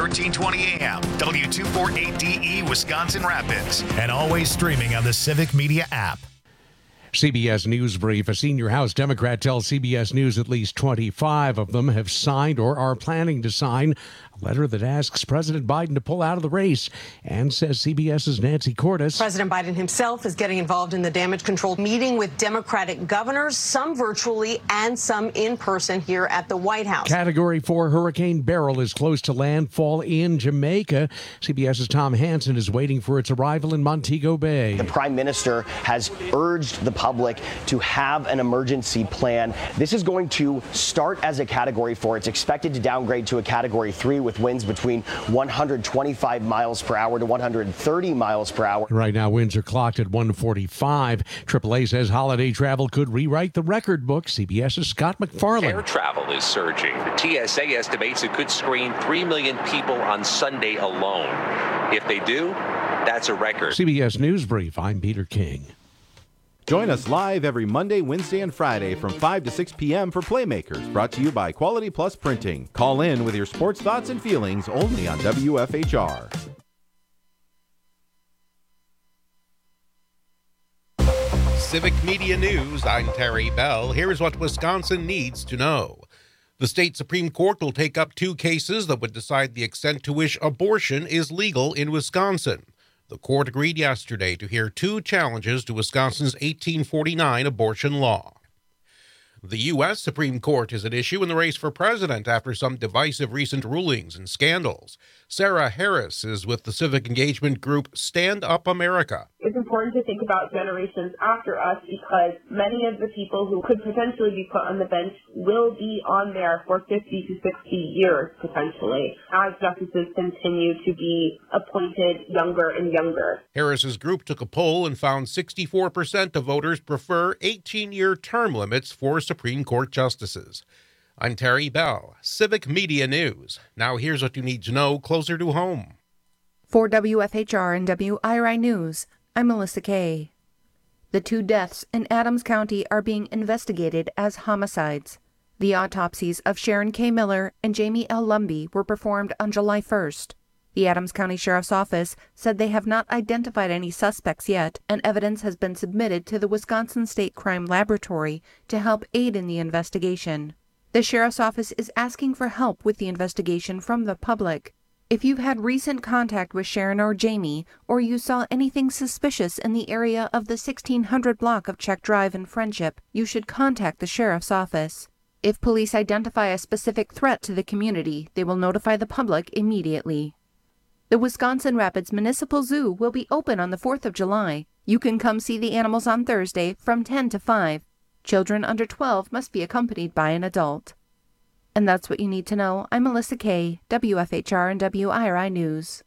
1320 AM, W248DE, Wisconsin Rapids, and always streaming on the Civic Media app. CBS News Brief. A senior House Democrat tells CBS News at least 25 of them have signed or are planning to sign a letter that asks President Biden to pull out of the race, and says CBS's Nancy Cordes. President Biden himself is getting involved in the damage control meeting with Democratic governors, some virtually and some in person here at the White House. Category 4 Hurricane Beryl is close to landfall in Jamaica. CBS's Tom Hansen is waiting for its arrival in Montego Bay. The Prime Minister has urged the public to have an emergency plan. This is going to start as a Category 4. It's expected to downgrade to a Category 3 with winds between 125 miles per hour to 130 miles per hour. Right now, winds are clocked at 145. AAA says holiday travel could rewrite the record book. CBS's Scott McFarland. Air travel is surging. The TSA estimates it could screen 3 million people on Sunday alone. If they do, that's a record. CBS News Brief, I'm Peter King. Join us live every Monday, Wednesday, and Friday from 5 to 6 p.m. for Playmakers, brought to you by Quality Plus Printing. Call in with your sports thoughts and feelings only on WFHR. Civic Media News, I'm Terry Bell. Here's what Wisconsin needs to know. The state Supreme Court will take up 2 cases that would decide the extent to which abortion is legal in Wisconsin. The court agreed yesterday to hear 2 challenges to Wisconsin's 1849 abortion law. The U.S. Supreme Court is at issue in the race for president after some divisive recent rulings and scandals. Sarah Harris is with the civic engagement group Stand Up America. It's important to think about generations after us because many of the people who could potentially be put on the bench will be on there for 50 to 60 years, potentially, as justices continue to be appointed younger and younger. Harris's group took a poll and found 64% of voters prefer 18-year term limits for Supreme Court justices. I'm Terry Bell, Civic Media News. Now here's what you need to know closer to home. For WFHR and WIRI News, I'm Melissa Kay. The 2 deaths in Adams County are being investigated as homicides. The autopsies of Sharon K. Miller and Jamie L. Lumby were performed on July 1st. The Adams County Sheriff's Office said they have not identified any suspects yet, and evidence has been submitted to the Wisconsin State Crime Laboratory to help aid in the investigation. The Sheriff's Office is asking for help with the investigation from the public. If you've had recent contact with Sharon or Jamie, or you saw anything suspicious in the area of the 1600 block of Czech Drive in Friendship, you should contact the Sheriff's Office. If police identify a specific threat to the community, they will notify the public immediately. The Wisconsin Rapids Municipal Zoo will be open on the 4th of July. You can come see the animals on Thursday from 10 to 5. Children under 12 must be accompanied by an adult. And that's what you need to know. I'm Melissa Kay, WFHR and WIRI News.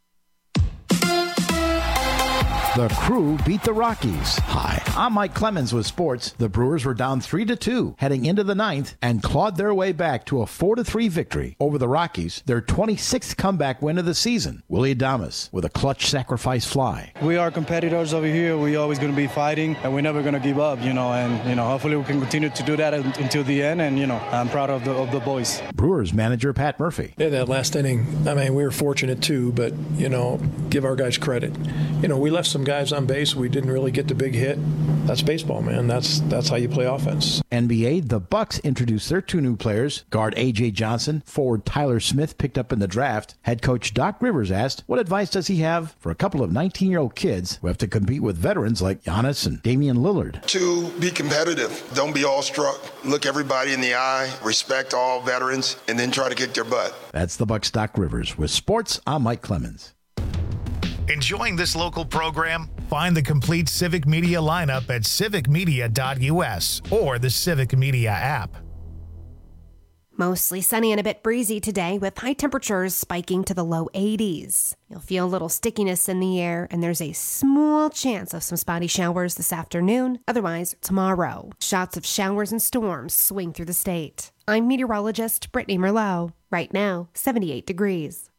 The Crew beat the Rockies. Hi, I'm Mike Clemens with sports. The Brewers were down 3-2 heading into the 9th and clawed their way back to a 4-3 victory over the Rockies, their 26th comeback win of the season. Willie Adames with a clutch sacrifice fly. We are competitors over here. We're always going to be fighting, and we're never going to give up, and hopefully we can continue to do that until the end, and, I'm proud of the boys. Brewers manager Pat Murphy. Yeah, that last inning, we were fortunate too, but, give our guys credit. We left some guys on base. We didn't really get the big hit. That's baseball, man. That's how you play offense. NBA, the Bucks introduced their 2 new players. Guard A.J. Johnson, forward Tyler Smith picked up in the draft. Head coach Doc Rivers asked, what advice does he have for a couple of 19-year-old kids who have to compete with veterans like Giannis and Damian Lillard? To be competitive. Don't be awestruck. Look everybody in the eye. Respect all veterans, and then try to kick their butt. That's the Bucks' Doc Rivers. With sports, I'm Mike Clemens. Enjoying this local program? Find the complete Civic Media lineup at civicmedia.us or the Civic Media app. Mostly sunny and a bit breezy today with high temperatures spiking to the low 80s. You'll feel a little stickiness in the air, and there's a small chance of some spotty showers this afternoon, otherwise tomorrow. Shots of showers and storms swing through the state. I'm meteorologist Brittany Merlot. Right now, 78 degrees.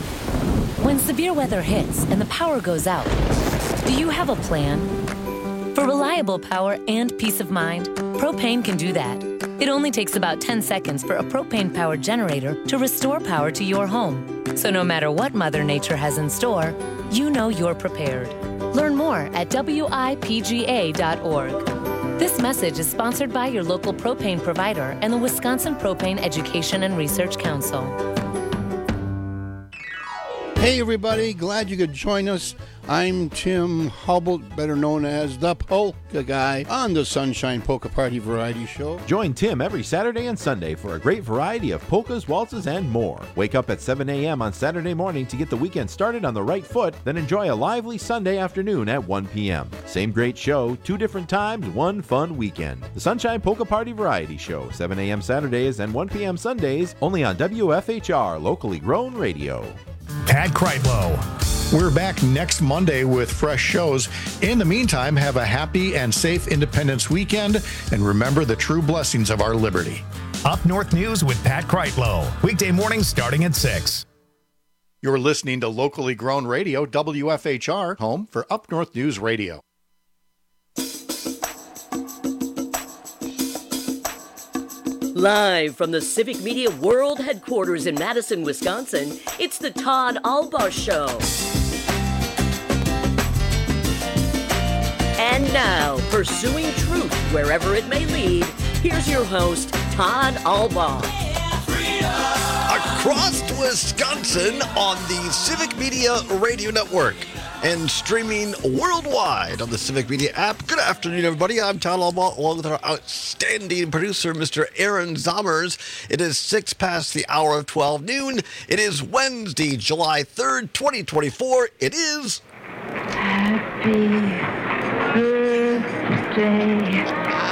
When severe weather hits and the power goes out, do you have a plan? For reliable power and peace of mind, propane can do that. It only takes about 10 seconds for a propane-powered generator to restore power to your home. So no matter what Mother Nature has in store, you know you're prepared. Learn more at WIPGA.org. This message is sponsored by your local propane provider and the Wisconsin Propane Education and Research Council. Hey everybody, glad you could join us. I'm Tim Hubble, better known as the Polka Guy, on the Sunshine Polka Party Variety Show. Join Tim every Saturday and Sunday for a great variety of polkas, waltzes, and more. Wake up at 7 a.m. on Saturday morning to get the weekend started on the right foot, then enjoy a lively Sunday afternoon at 1 p.m. Same great show, 2 different times, 1 fun weekend. The Sunshine Polka Party Variety Show, 7 a.m. Saturdays and 1 p.m. Sundays, only on WFHR, locally grown radio. Pat Kreitlow. We're back next Monday with fresh shows. In the meantime, have a happy and safe Independence weekend, and remember the true blessings of our liberty. Up North News with Pat Kreitlow. Weekday mornings starting at 6. You're listening to locally grown radio, WFHR, home for Up North News Radio. Live from the Civic Media World Headquarters in Madison, Wisconsin, it's the Todd Albaugh Show. And now, pursuing truth wherever it may lead, here's your host, Todd Albaugh. Across Wisconsin on the Civic Media Radio Network and streaming worldwide on the Civic Media app. Good afternoon, everybody. I'm Todd Albaugh, along with our outstanding producer, Mr. Aaron Zommers. It is 6 past the hour of 12 noon. It is Wednesday, July 3rd, 2024. It is... Happy birthday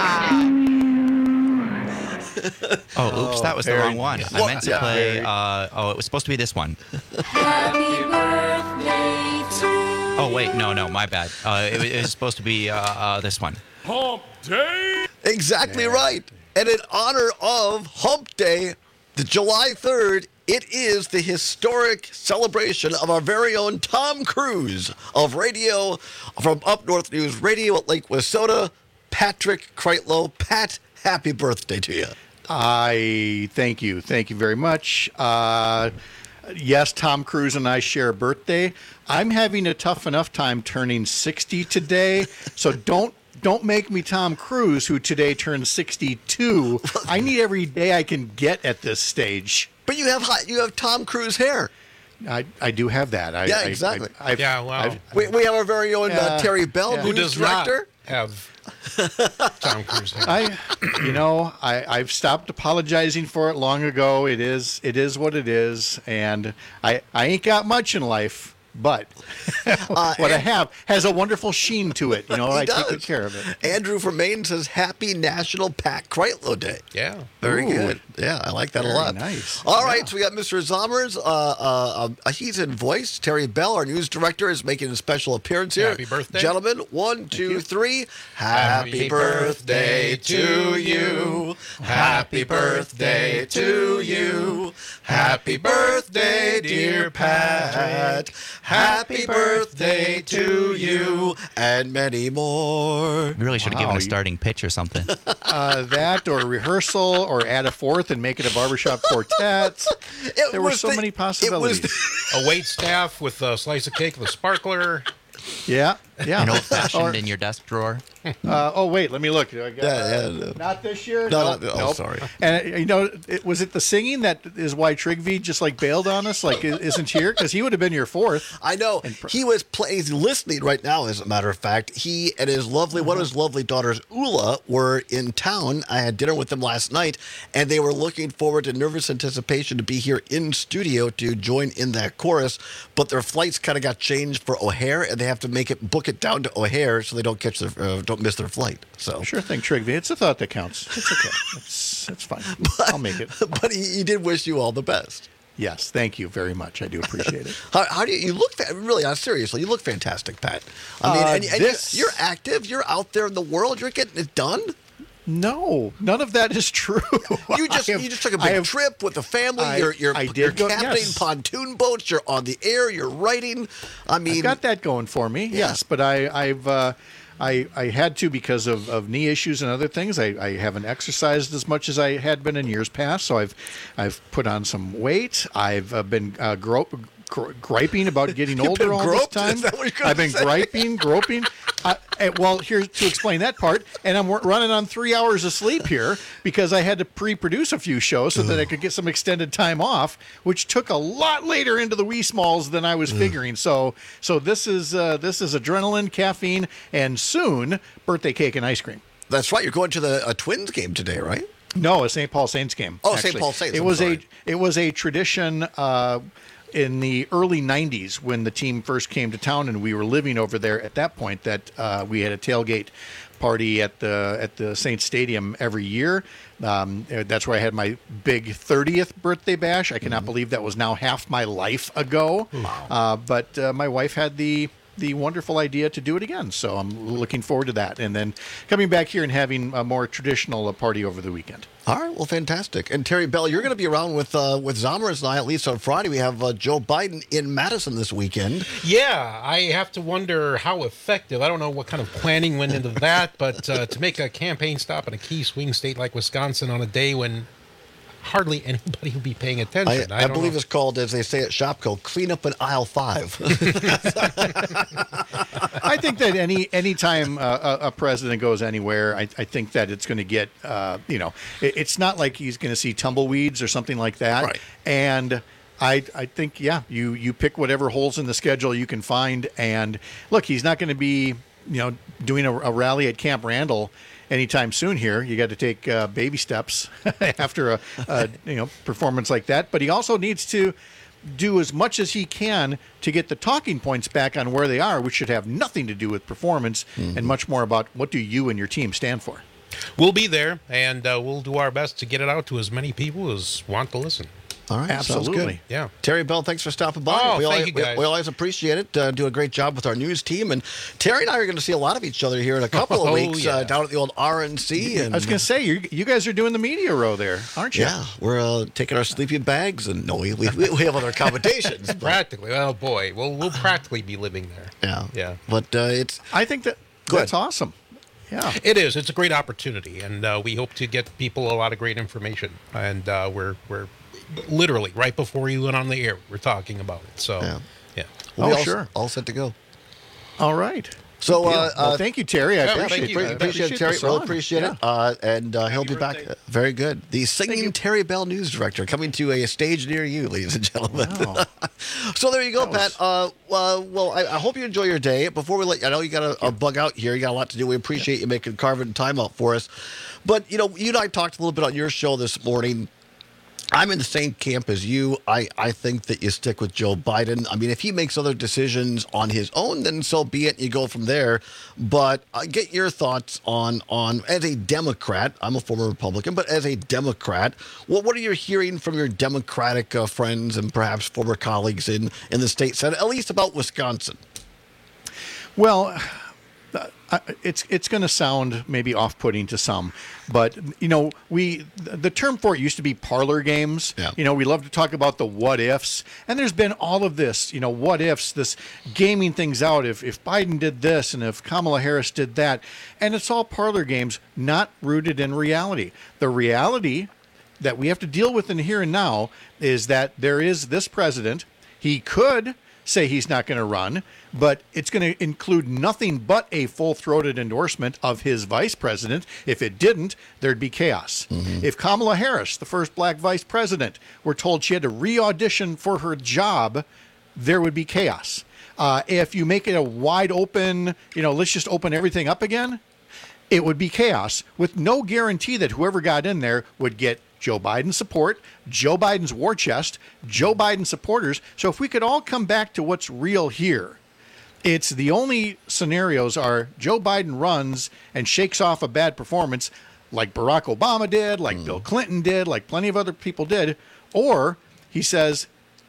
Oh, oops, that was the wrong one. I meant to play, it was supposed to be this one. Happy birthday to Oh, wait, no, my bad. It was supposed to be this one. Hump Day! Exactly right. And in honor of Hump Day, the July 3rd, it is the historic celebration of our very own Tom Cruise of radio from Up North News Radio at Lake Wissota, Patrick Kreitlow. Pat, happy birthday to you. I thank you. Thank you very much. Yes, Tom Cruise and I share a birthday. I'm having a tough enough time turning 60 today, so don't make me Tom Cruise, who today turns 62. I need every day I can get at this stage. But you have Tom Cruise hair. I do have that. Exactly. We have our very own Terry Bell, who does director. Not have Tom Cruise hair. I've stopped apologizing for it long ago. It is what it is, and I ain't got much in life. But what I have has a wonderful sheen to it. I take good care of it. Andrew from Maine says, Happy National Pat Kreitlow Day. Yeah. Very good. Yeah, I like that a lot. Nice. All right, so we got Mr. Zommers. He's in voice. Terry Bell, our news director, is making a special appearance here. Happy birthday. Gentlemen, 1, 2, 3. Happy birthday to you. Happy birthday to you. Happy birthday, dear Pat. Happy birthday to you, and many more. We really should have given a starting pitch or something. That or rehearsal or add a fourth and make it a barbershop quartet. There were so many possibilities. A wait staff with a slice of cake with a sparkler. Yeah. An old-fashioned in your desk drawer. Wait, let me look. Not this year? Nope. Sorry. And, was it the singing that is why Trigby just, bailed on us? Isn't here? Because he would have been your fourth. I know. He was he's listening right now, as a matter of fact. He and his one of his lovely daughters, Ula, were in town. I had dinner with them last night, and they were looking forward to nervous anticipation to be here in studio to join in that chorus. But their flights kind of got changed for O'Hare, and they have to book it down to O'Hare so they don't don't miss their flight. So sure thing, Trigby. It's a thought that counts. It's okay. It's fine. I'll make it. But he did wish you all the best. Yes, thank you very much. I do appreciate it. How do you look? Really, seriously, you look fantastic, Pat. I mean, you're active. You're out there in the world. You're getting it done. No, none of that is true. You just took a big trip with the family. You're captaining pontoon boats. You're on the air. You're writing. I mean, I've got that going for me. Yes, but I had to because of knee issues and other things. I haven't exercised as much as I had been in years past, so I've put on some weight. I've been griping about getting older all this time. Is that what you're I've been say? groping. Well, here's to explain that part. And I'm running on 3 hours of sleep here because I had to pre-produce a few shows so that I could get some extended time off, which took a lot later into the wee smalls than I was figuring. So this is adrenaline, caffeine, and soon birthday cake and ice cream. That's right. You're going to a Twins game today, right? No, a St. Paul Saints game. Oh, actually. St. Paul Saints. It was a tradition in the early 90s when the team first came to town and we were living over there at that point that we had a tailgate party at the Saints Stadium every year. That's where I had my big 30th birthday bash. I cannot believe that was now half my life ago. Wow. But my wife had the wonderful idea to do it again. So I'm looking forward to that. And then coming back here and having a more traditional party over the weekend. All right, well, fantastic. And Terry Bell, you're going to be around with Zomers and I, at least on Friday. We have Joe Biden in Madison this weekend. Yeah, I have to wonder how effective. I don't know what kind of planning went into that, but to make a campaign stop in a key swing state like Wisconsin on a day when hardly anybody will be paying attention. I believe it's called, as they say at Shopko, clean up in aisle 5. I think that any time a president goes anywhere, I think that it's going to get, it's not like he's going to see tumbleweeds or something like that. Right. And I think, you pick whatever holes in the schedule you can find. And look, he's not going to be, doing a rally at Camp Randall anytime soon here. You got to take baby steps after a performance like that. But he also needs to do as much as he can to get the talking points back on where they are, which should have nothing to do with performance and much more about what do you and your team stand for. We'll be there, and we'll do our best to get it out to as many people as want to listen. All right, absolutely. Sounds good. Yeah. Terry Bell, thanks for stopping by. Thank you, guys. We always appreciate it. Do a great job with our news team. And Terry and I are going to see a lot of each other here in a couple of weeks down at the old RNC. And I was going to say, you guys are doing the media row there, aren't you? Yeah, we're taking our sleeping bags, and we have other accommodations. Practically. Oh, boy. We'll practically be living there. Yeah. Yeah. But I think that's awesome. Yeah. It is. It's a great opportunity, and we hope to get people a lot of great information. And we're literally right before you went on the air, we're talking about it. So, yeah. We'll be all set to go. All right. So, well, thank you, Terry. I appreciate it, Terry. Really appreciate it. And he'll be back. Very good. The singing Terry Bell news director coming to a stage near you, ladies and gentlemen. Wow. So there you go, Pat. Well, I hope you enjoy your day. Before we let you, I know you got a bug out here. You got a lot to do. We appreciate you carving time out for us. But you and I talked a little bit on your show this morning. I'm in the same camp as you. I think that you stick with Joe Biden. I mean, if he makes other decisions on his own, then so be it. You go from there. But get your thoughts on as a Democrat. I'm a former Republican, but as a Democrat, what are you hearing from your Democratic friends and perhaps former colleagues in the state Senate, at least about Wisconsin? Well, it's going to sound maybe off-putting to some, but the term for it used to be parlor games. Yeah. We love to talk about the what ifs, and there's been all of this, what ifs, this gaming things out. If Biden did this and if Kamala Harris did that, and it's all parlor games, not rooted in reality. The reality that we have to deal with in the here and now is that there is this president. He could say he's not going to run, but it's going to include nothing but a full-throated endorsement of his vice president. If it didn't, there'd be chaos. Mm-hmm. If Kamala Harris, the first black vice president, were told she had to re-audition for her job, there would be chaos. If you make it a wide open, let's just open everything up again, it would be chaos with no guarantee that whoever got in there would get Joe Biden's support, Joe Biden's war chest, Joe Biden supporters. So if we could all come back to what's real here, it's the only scenarios are Joe Biden runs and shakes off a bad performance like Barack Obama did, like Bill Clinton did, like plenty of other people did, or he says,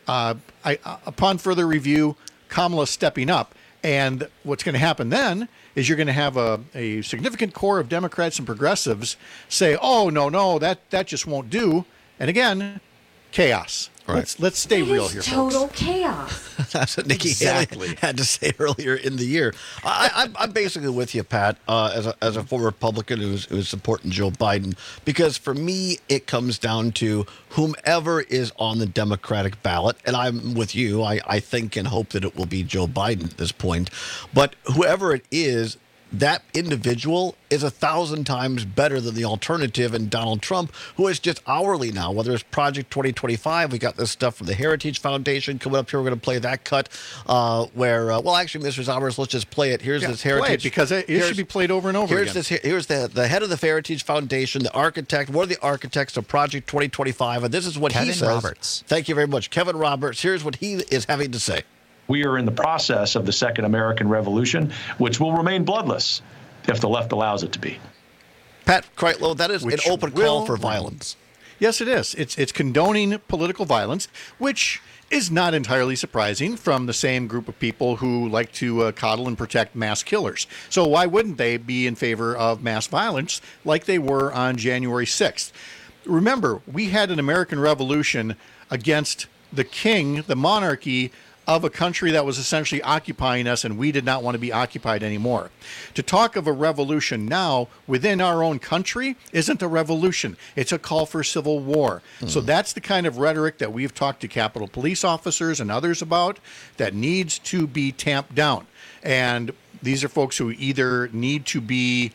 upon further review, Kamala's stepping up. And what's going to happen then is you're going to have a significant core of Democrats and progressives say, oh, no, that just won't do. And again, chaos. Let's stay real here, folks. Total chaos. That's what Nikki Haley had to say earlier in the year. I'm basically with you, Pat, as a former Republican who's supporting Joe Biden, because for me, it comes down to whomever is on the Democratic ballot, and I'm with you. I think and hope that it will be Joe Biden at this point, but whoever it is, that individual is 1,000 times better than the alternative in Donald Trump, who is just hourly now. Whether it's Project 2025, we got this stuff from the Heritage Foundation coming up here. We're going to play that cut where, actually, Mr. Zomers, let's just play it. Here's this Heritage. Play it because it should be played over and over again. Here's the head of the Heritage Foundation, the architect, one of the architects of Project 2025, and this is what he says. Kevin Roberts. Thank you very much. Kevin Roberts. Here's what he is having to say. We are in the process of the Second American Revolution, which will remain bloodless if the left allows it to be. Pat Kreitlow, that is an open call for violence. Yes, it is. It's condoning political violence, which is not entirely surprising from the same group of people who like to coddle and protect mass killers. So why wouldn't they be in favor of mass violence like they were on January 6th? Remember, we had an American Revolution against the king, the monarchy, of a country that was essentially occupying us, and we did not want to be occupied anymore. To talk of a revolution now within our own country isn't a revolution. It's a call for civil war. So that's the kind of rhetoric that we've talked to Capitol Police officers and others about that needs to be tamped down. And these are folks who either need to be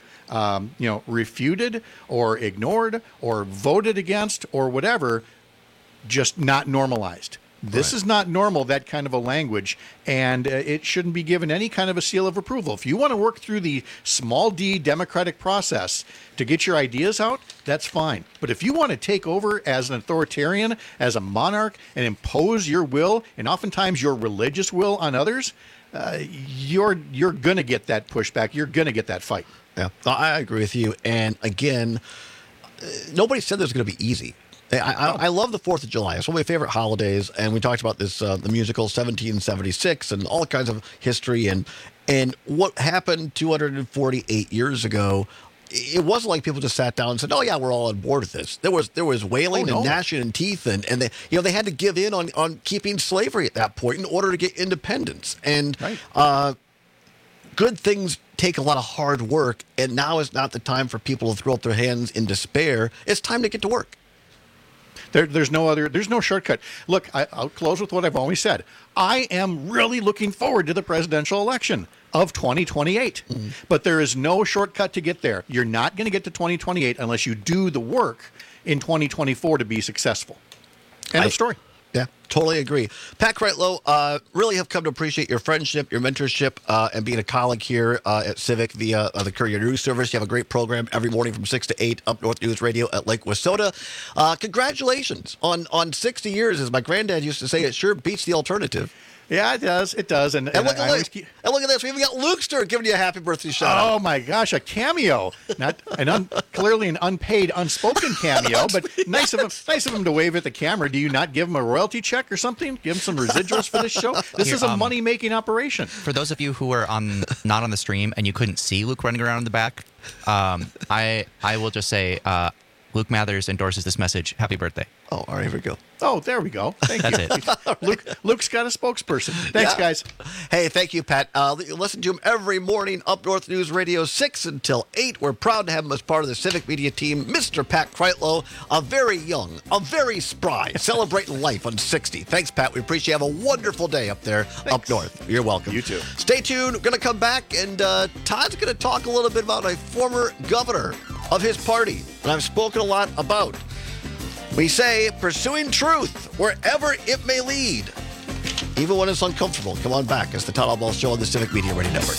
refuted or ignored or voted against or whatever, just not normalized. This is not normal, that kind of a language, and it shouldn't be given any kind of a seal of approval. If you want to work through the small d democratic process to get your ideas out, that's fine. But if you want to take over as an authoritarian, as a monarch, and impose your will, and oftentimes your religious will on others, you're going to get that pushback. You're going to get that fight. Yeah, I agree with you. And again, nobody said this was going to be easy. I love the 4th of July. It's one of my favorite holidays, and we talked about this, the musical 1776 and all kinds of history and what happened 248 years ago. It wasn't like people just sat down and said, "Oh yeah, we're all on board with this." There was wailing and gnashing of teeth, and they had to give in on keeping slavery at that point in order to get independence. And good things take a lot of hard work, and now is not the time for people to throw up their hands in despair. It's time to get to work. There's no shortcut. Look, I'll close with what I've always said. I am really looking forward to the presidential election of 2028. But there is no shortcut to get there. You're not going to get to 2028 unless you do the work in 2024 to be successful. End of story. Yeah, totally agree. Pat Kreitlow, really have come to appreciate your friendship, your mentorship, and being a colleague here at Civic via the Courier News Service. You have a great program every morning from 6 to 8, Up North News Radio at Lake Wissota. Congratulations on 60 years. As my granddad used to say, it sure beats the alternative. Yeah, it does. It does. And look at this. And look at this. We even got Lukester giving you a happy birthday shout out. Oh my gosh, a cameo. Not clearly an unpaid, unspoken cameo, but nice of him to wave at the camera. Do you not give him a royalty check or something? Give him some residuals for this show? This is a money-making operation. For those of you who were not on the stream and you couldn't see Luke running around in the back, I will just say Luke Mathers endorses this message. Happy birthday. Oh, all right, here we go. Oh, there we go. Thank That's you. it. Luke's got a spokesperson. Thanks, guys. Hey, thank you, Pat. Listen to him every morning, Up North News Radio, 6 until 8. We're proud to have him as part of the Civic Media team. Mr. Pat Kreitlow, a very young, a very spry, celebrating life on 60. Thanks, Pat. We appreciate you. Have a wonderful day up there, up north. You're welcome. You too. Stay tuned. We're going to come back, and Todd's going to talk a little bit about a former governor of his party that I've spoken a lot about. We say, pursuing truth wherever it may lead, even when it's uncomfortable. Come on back. It's the Todd Albaugh Show on the Civic Media Radio Network.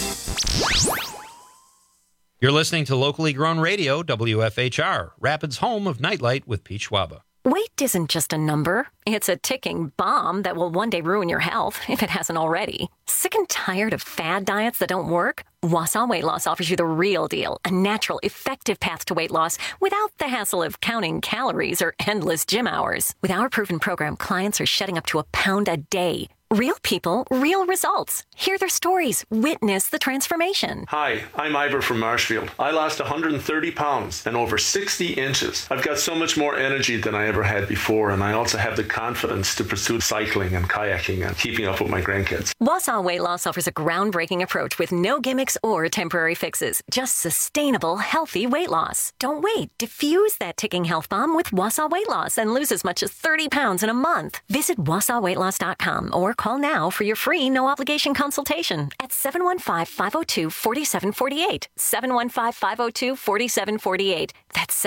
You're listening to locally grown radio, WFHR, Rapids' home of Nightlight with Pete Schwaba. Weight isn't just a number. It's a ticking bomb that will one day ruin your health, if it hasn't already. Sick and tired of fad diets that don't work? Wausau Weight Loss offers you the real deal, a natural, effective path to weight loss without the hassle of counting calories or endless gym hours. With our proven program, clients are shedding up to 1 pound a day. Real people, real results. Hear their stories. Witness the transformation. Hi, I'm Ivor from Marshfield. I lost 130 pounds and over 60 inches. I've got so much more energy than I ever had before, and I also have the confidence to pursue cycling and kayaking and keeping up with my grandkids. Wausau Weight Loss offers a groundbreaking approach with no gimmicks or temporary fixes. Just sustainable, healthy weight loss. Don't wait. Diffuse that ticking health bomb with Wausau Weight Loss and lose as much as 30 pounds in a month. Visit WausauWeightLoss.com or call now for your free no-obligation consultation at 715-502-4748. 715-502-4748. That's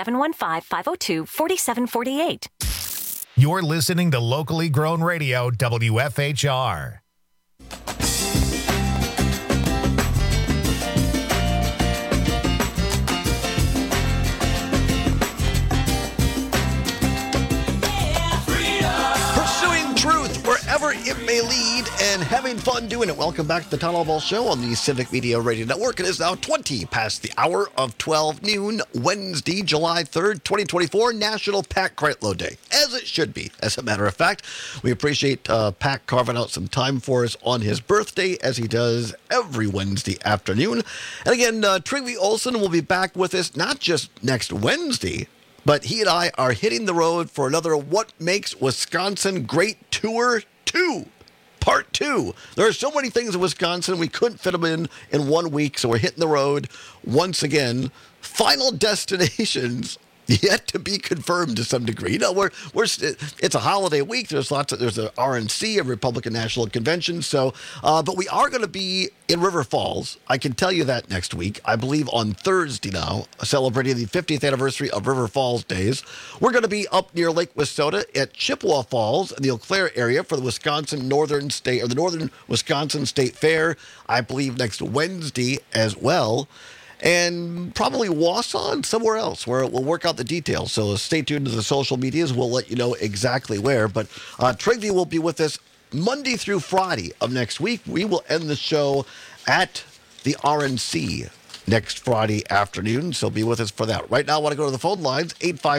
715-502-4748. You're listening to locally grown radio, WFHR. Wherever it may lead, and having fun doing it. Welcome back to the Town Hall Ball Show on the Civic Media Radio Network. It is now 20 past the hour of 12 noon, Wednesday, July 3rd, 2024, National Pat Kreitlow Day, as it should be. As a matter of fact, we appreciate Pat carving out some time for us on his birthday, as he does every Wednesday afternoon. And again, Trygve Olsen will be back with us not just next Wednesday, but he and I are hitting the road for another What Makes Wisconsin Great Tour 2. Part 2. There are so many things in Wisconsin, we couldn't fit them in 1 week, so we're hitting the road once again. Final destinations yet to be confirmed to some degree. You know, it's a holiday week. There's the RNC, a Republican National Convention. So, but we are going to be in River Falls. I can tell you that next week. I believe on Thursday now, celebrating the 50th anniversary of River Falls Days. We're going to be up near Lake Wissota at Chippewa Falls in the Eau Claire area for the Northern Wisconsin State Fair. I believe next Wednesday as well. And probably Wausau and somewhere else where we'll work out the details. So stay tuned to the social medias. We'll let you know exactly where. But Trygve will be with us Monday through Friday of next week. We will end the show at the RNC next Friday afternoon. So be with us for that. Right now, I want to go to the phone lines,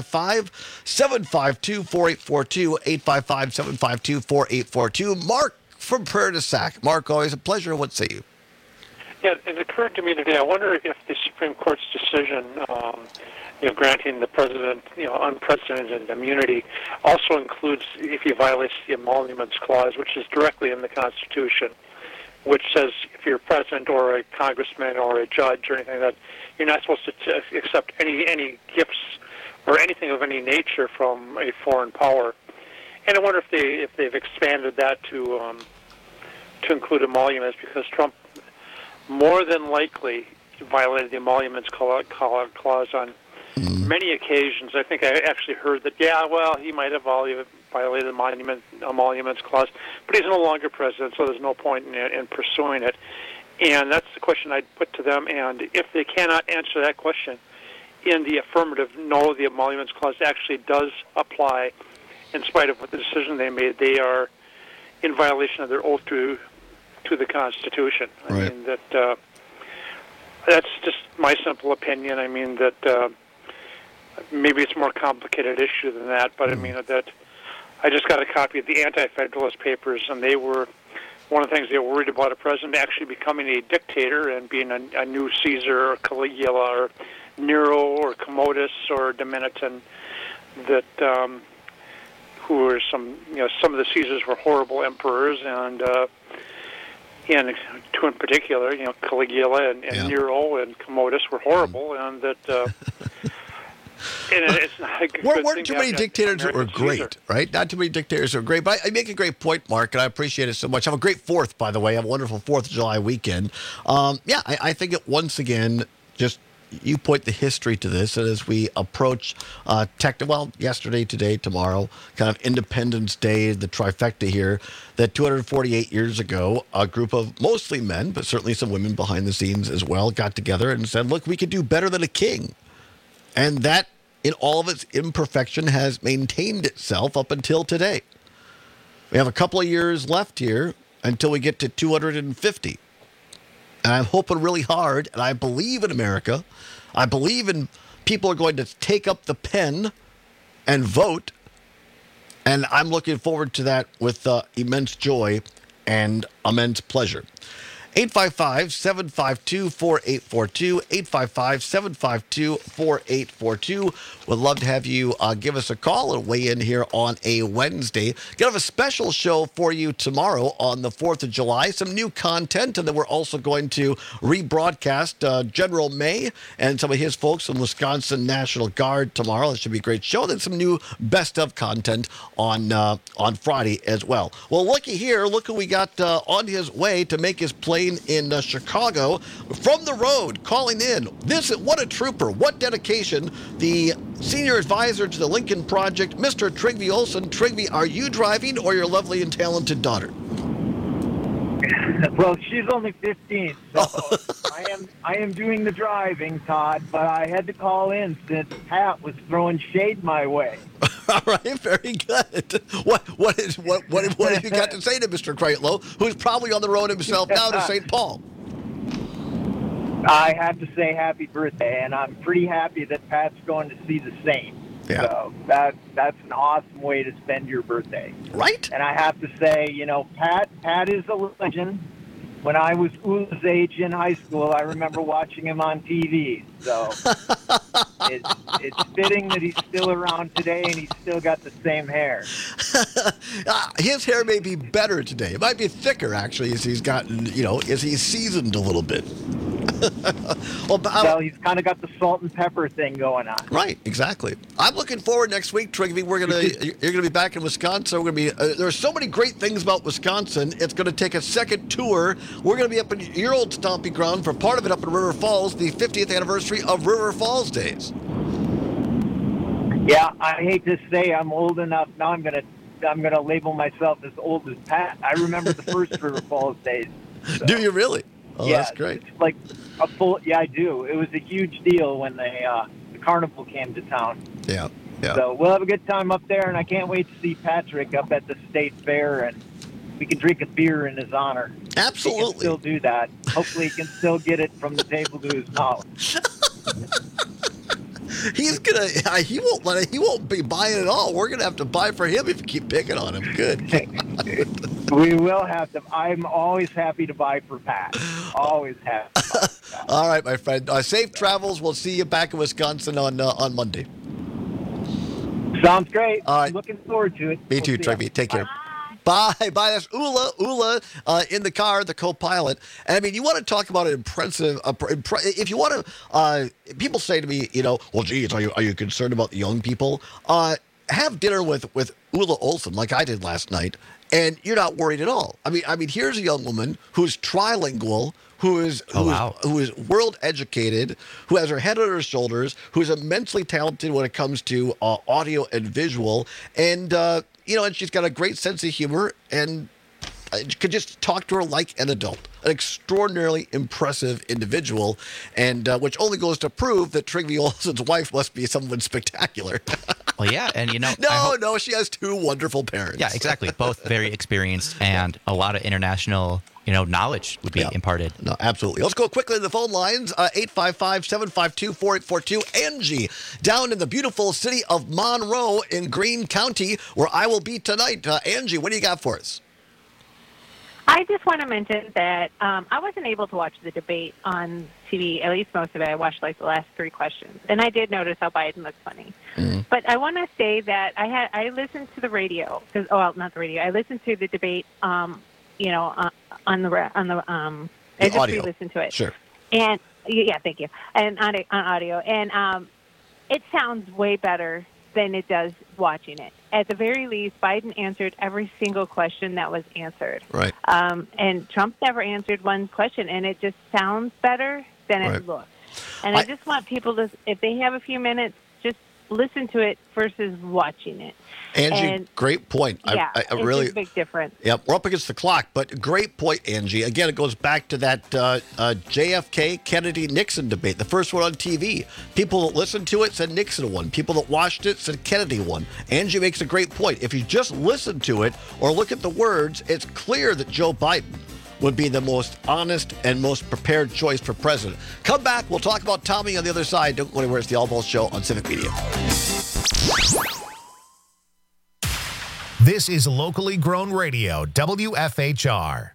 855-752-4842, 855-752-4842. Mark from Prairie du Sac. Mark, always a pleasure. What say you? Yeah, it occurred to me today, I wonder if the Supreme Court's decision, granting the president, unprecedented immunity also includes if he violates the Emoluments Clause, which is directly in the Constitution, which says if you're a president or a congressman or a judge or anything like that, you're not supposed to accept any gifts or anything of any nature from a foreign power. And I wonder if they've expanded that to include emoluments, because Trump more than likely violated the Emoluments Clause on many occasions. I think I actually heard that, he might have violated the Emoluments Clause, but he's no longer president, so there's no point in pursuing it. And that's the question I'd put to them. And if they cannot answer that question in the affirmative, no, the Emoluments Clause actually does apply in spite of what the decision they made. They are in violation of their oath to the Constitution. Right. I mean, that's just my simple opinion. I mean, that maybe it's a more complicated issue than that, but I mean, that I just got a copy of the Anti-Federalist Papers, and they were, one of the things they were worried about, a president actually becoming a dictator and being a new Caesar or Caligula or Nero or Commodus or Domitian, that who were some of the Caesars were horrible emperors, and two in particular, Caligula and Nero and Commodus were horrible, and that and it's not a good weren't too many dictators that were great, right? Not too many dictators are great, but I make a great point, Mark, and I appreciate it so much. Have a great 4th, by the way. Have a wonderful 4th of July weekend. I think it once again just you point the history to this, and as we approach yesterday, today, tomorrow, kind of Independence Day, the trifecta here, that 248 years ago, a group of mostly men, but certainly some women behind the scenes as well, got together and said, look, we could do better than a king. And that, in all of its imperfection, has maintained itself up until today. We have a couple of years left here until we get to 250. And I'm hoping really hard, and I believe in America. I believe in people are going to take up the pen and vote. And I'm looking forward to that with immense joy and immense pleasure. 855-752-4842, 855-752-4842. Would love to have you give us a call and weigh in here on a Wednesday. Gonna have a special show for you tomorrow on the 4th of July. Some new content, and then we're also going to rebroadcast General May and some of his folks from Wisconsin National Guard tomorrow. It should be a great show. Then some new best of content on Friday as well. Well, looky here. Look who we got on his way to make his plane in Chicago from the road, calling in. What a trooper. What dedication. The senior advisor to the Lincoln Project, Mr. Trygve Olsen. Trygve, are you driving or your lovely and talented daughter? Well, she's only 15, so I am doing the driving, Todd, but I had to call in since Pat was throwing shade my way. All right, very good. What have you got to say to Mr. Kreitlow, who's probably on the road himself now to St. Paul? I have to say happy birthday, and I'm pretty happy that Pat's going to see the Saints. Yeah. So that's an awesome way to spend your birthday. Right. And I have to say, Pat is a legend. When I was Ula's age in high school, I remember watching him on TV. So it's fitting that he's still around today and he's still got the same hair. His hair may be better today. It might be thicker, actually, as he's gotten, as he's seasoned a little bit. Well, he's kind of got the salt and pepper thing going on. Right, exactly. I'm looking forward next week, Trygve. You're gonna be back in Wisconsin. We're gonna be. There's so many great things about Wisconsin. It's gonna take a second tour. We're gonna be up in your old stomping ground for part of it up in River Falls, the 50th anniversary of River Falls Days. Yeah, I hate to say I'm old enough now. I'm gonna label myself as old as Pat. I remember the first River Falls Days. So. Do you really? Oh, yeah, that's great. It's like a full. Yeah, I do. It was a huge deal when the carnival came to town. Yeah. So we'll have a good time up there, and I can't wait to see Patrick up at the state fair, and we can drink a beer in his honor. Absolutely. He can still do that. Hopefully, he can still get it from the table to his mouth. He won't be buying it all. We're gonna have to buy for him if you keep picking on him. Good. We will have to. I'm always happy to buy for Pat. Always happy. All right, my friend. Safe travels. We'll see you back in Wisconsin on Monday. Sounds great. All right. Looking forward to it. Me too, Trygve. Take care. Bye. That's Ula in the car, the co-pilot. And I mean, you want to talk about an impressive. If you want to, people say to me, well, geez, are you concerned about the young people? Have dinner with Ula Olsen like I did last night, and you're not worried at all. I mean, here's a young woman who's trilingual, who is world educated, who has her head on her shoulders, who's immensely talented when it comes to audio and visual, and and she's got a great sense of humor, and you could just talk to her like an adult. An extraordinarily impressive individual, and which only goes to prove that Trygve Olsen's wife must be someone spectacular. Well, yeah, and No, she has two wonderful parents. Yeah, exactly. Both very experienced, and a lot of international, knowledge would be imparted. No, absolutely. Let's go quickly to the phone lines. 855-752-4842. Angie, down in the beautiful city of Monroe in Greene County, where I will be tonight. Angie, what do you got for us? I just want to mention that I wasn't able to watch the debate on TV, at least most of it. I watched the last 3 questions, and I did notice how Biden looked funny. Mm-hmm. But I want to say that I listened to the radio, not the radio. I listened to the debate, on the I just audio. re-listened to it. Sure. And yeah, thank you. And on audio, and it sounds way better than it does watching it. At the very least, Biden answered every single question that was answered. Right. And Trump never answered one question, and it just sounds better than it looks. And I just want people to, if they have a few minutes, just listen to it versus watching it. Angie, great point. Yeah, I really, it's a big difference. Yep, we're up against the clock, but great point, Angie. Again, it goes back to that JFK, Kennedy, Nixon debate, the first one on TV. People that listened to it said Nixon won. People that watched it said Kennedy won. Angie makes a great point. If you just listen to it or look at the words, it's clear that Joe Biden would be the most honest and most prepared choice for president. Come back. We'll talk about Tommy on the other side. Don't go anywhere. It's the All Balls Show on Civic Media. This is locally grown radio, WFHR.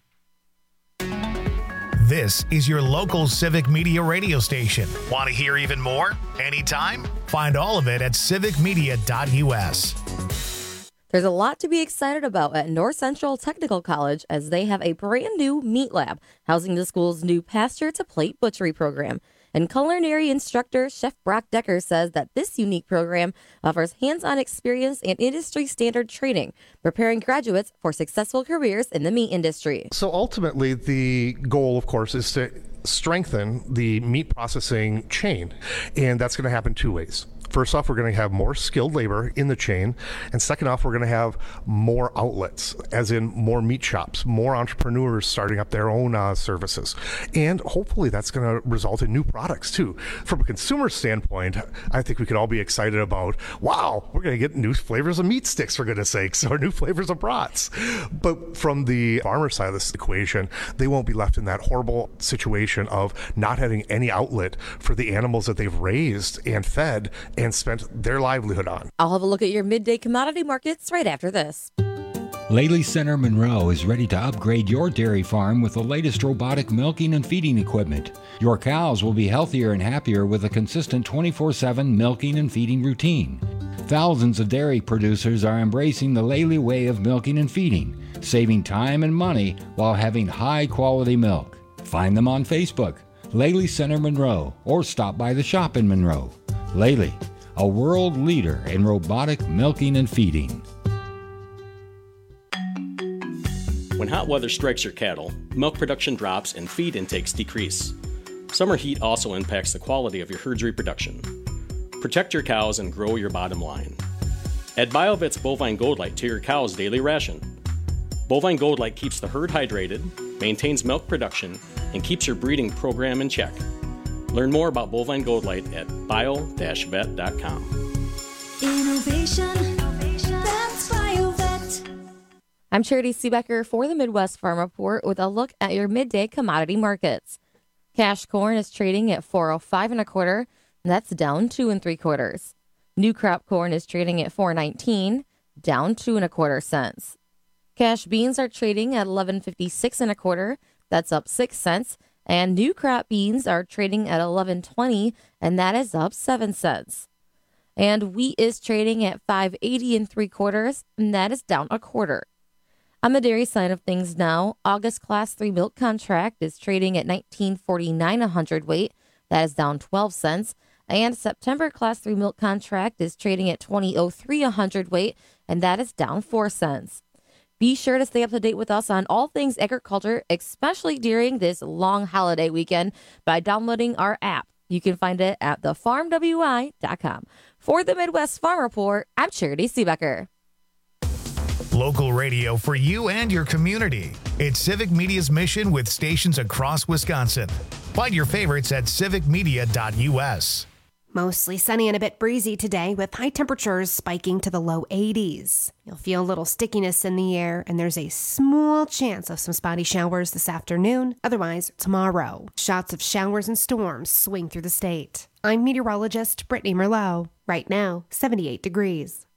This is your local Civic Media radio station. Want to hear even more? Anytime? Find all of it at civicmedia.us. There's a lot to be excited about at North Central Technical College as they have a brand new meat lab housing the school's new pasture to plate butchery program. And culinary instructor Chef Brock Decker says that this unique program offers hands-on experience and industry standard training, preparing graduates for successful careers in the meat industry. So ultimately, the goal, of course, is to strengthen the meat processing chain, and that's going to happen two ways. First off, we're going to have more skilled labor in the chain. And second off, we're going to have more outlets, as in more meat shops, more entrepreneurs starting up their own services. And hopefully that's going to result in new products too. From a consumer standpoint, I think we could all be excited about, wow, we're going to get new flavors of meat sticks, for goodness sakes, or new flavors of brats. But from the farmer side of this equation, they won't be left in that horrible situation of not having any outlet for the animals that they've raised and fed and spent their livelihood on. I'll have a look at your midday commodity markets right after this. Lely Center Monroe is ready to upgrade your dairy farm with the latest robotic milking and feeding equipment. Your cows will be healthier and happier with a consistent 24/7 milking and feeding routine. Thousands of dairy producers are embracing the Lely way of milking and feeding, saving time and money while having high-quality milk. Find them on Facebook, Lely Center Monroe, or stop by the shop in Monroe. Lely, a world leader in robotic milking and feeding. When hot weather strikes your cattle, milk production drops and feed intakes decrease. Summer heat also impacts the quality of your herd's reproduction. Protect your cows and grow your bottom line. Add BioVet's Bovine Gold Light to your cow's daily ration. Bovine Gold Light keeps the herd hydrated, maintains milk production, and keeps your breeding program in check. Learn more about Bovine Gold Light at bio-vet.com. Innovation, that's BioVet. I'm Charity Seebecker for the Midwest Farm Report with a look at your midday commodity markets. Cash corn is trading at $4.05 1/4. That's down 2 3/4. New crop corn is trading at $4.19, down 2 1/4 cents. Cash beans are trading at $11.56 1/4. That's up 6 cents. And new crop beans are trading at $11.20, and that is up 7 cents. And wheat is trading at $5.80 3/4, and that is down 1/4. On the dairy side of things now, August Class 3 milk contract is trading at $19.49 a hundredweight. That is down 12 cents. And September Class 3 milk contract is trading at $20.03 a hundredweight, and that is down 4 cents. Be sure to stay up to date with us on all things agriculture, especially during this long holiday weekend, by downloading our app. You can find it at thefarmwi.com. For the Midwest Farm Report, I'm Charity Seebecker. Local radio for you and your community. It's Civic Media's mission with stations across Wisconsin. Find your favorites at civicmedia.us. Mostly sunny and a bit breezy today with high temperatures spiking to the low 80s. You'll feel a little stickiness in the air, and there's a small chance of some spotty showers this afternoon, otherwise tomorrow. Shots of showers and storms swing through the state. I'm meteorologist Brittany Merlot. Right now, 78 degrees.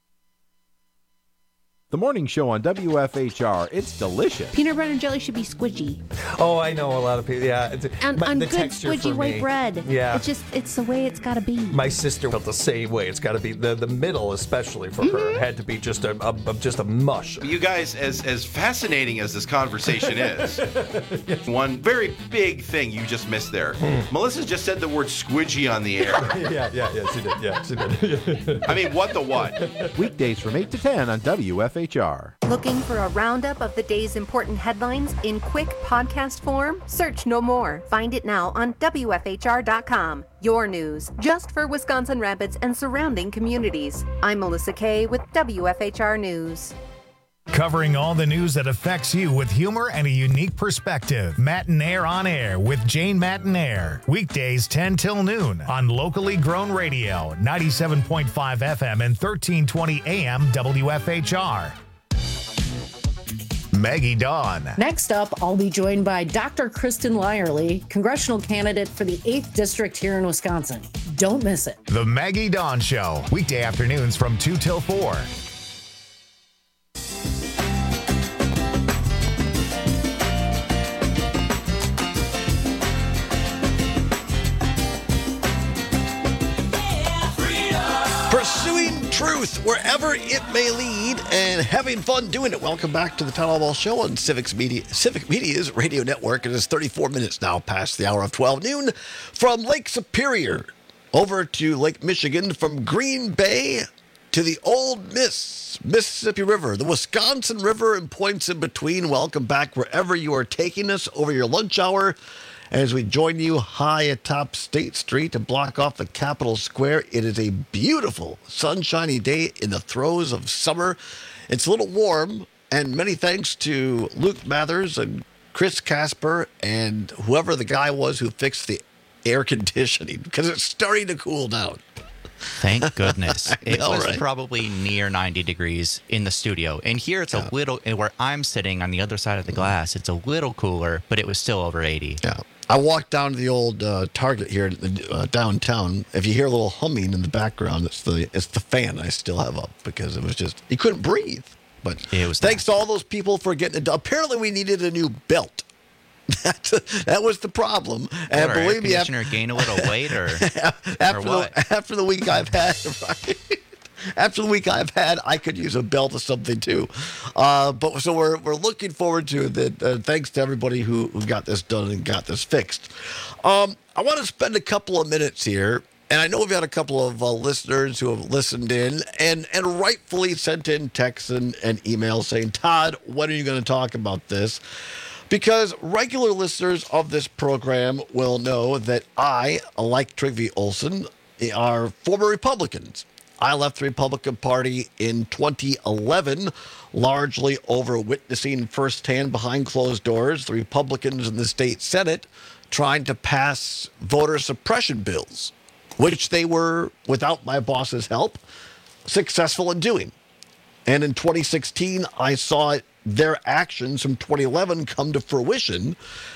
The morning show on WFHR. It's delicious. Peanut butter and jelly should be squidgy. Oh, I know a lot of people. Yeah, And on good squidgy white bread. Yeah, it's the way it's got to be. My sister felt the same way. It's got to be the middle, especially for her, had to be just a mush. You guys, as fascinating as this conversation is, one very big thing you just missed there. Melissa just said the word squidgy on the air. Yeah, she did. I mean, what the what? Weekdays from 8 to 10 on WFHR. Looking for a roundup of the day's important headlines in quick podcast form? Search no more. Find it now on WFHR.com. Your news, just for Wisconsin Rapids and surrounding communities. I'm Melissa Kay with WFHR News. Covering all the news that affects you with humor and a unique perspective. Matinaire on Air with Jane Matinaire. Weekdays 10 till noon on locally grown radio, 97.5 FM and 1320 AM WFHR. Maggie Dawn. Next up, I'll be joined by Dr. Kristen Lyerly, congressional candidate for the 8th District here in Wisconsin. Don't miss it. The Maggie Dawn Show. Weekday afternoons from 2 till 4. truth wherever it may lead and having fun doing it. Welcome back to the Town Hall Show on Civic Media's radio network. It is 34 minutes now past the hour of 12 noon from Lake Superior over to Lake Michigan, from Green Bay to the Old Mississippi River, the Wisconsin River, and points in between. Welcome back wherever you are taking us over your lunch hour as we join you high atop State Street to block off the Capitol Square. It is a beautiful, sunshiny day in the throes of summer. It's a little warm, and many thanks to Luke Mathers and Chris Casper and whoever the guy was who fixed the air conditioning, because it's starting to cool down. Thank goodness. It was right? probably near 90 degrees in the studio. And here it's a little, where I'm sitting on the other side of the glass, it's a little cooler, but it was still over 80. Yeah. I walked down to the old Target here downtown. If you hear a little humming in the background, it's the fan I still have up, because it was just, you couldn't breathe. But it was thanks to all those people for getting it done. Apparently we needed a new belt. That was the problem. And believe me, after gain a little weight, or after the week I've had, right? After the week I've had, I could use a belt or something too. But so we're looking forward to that. Thanks to everybody who got this done and got this fixed. I want to spend a couple of minutes here, and I know we've had a couple of listeners who have listened in and rightfully sent in texts and emails saying, Todd, when are you going to talk about this? Because regular listeners of this program will know that I, like Trygve Olsen, are former Republicans. I left the Republican Party in 2011, largely over witnessing firsthand behind closed doors the Republicans in the state Senate trying to pass voter suppression bills, which they were, without my boss's help, successful in doing. And in 2016, I saw their actions from 2011 come to fruition,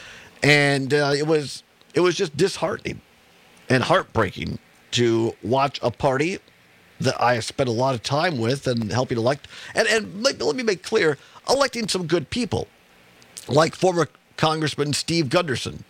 and it was just disheartening and heartbreaking to watch a party that I spent a lot of time with and helping elect, and let me make clear, electing some good people, like former Congressman Steve Gunderson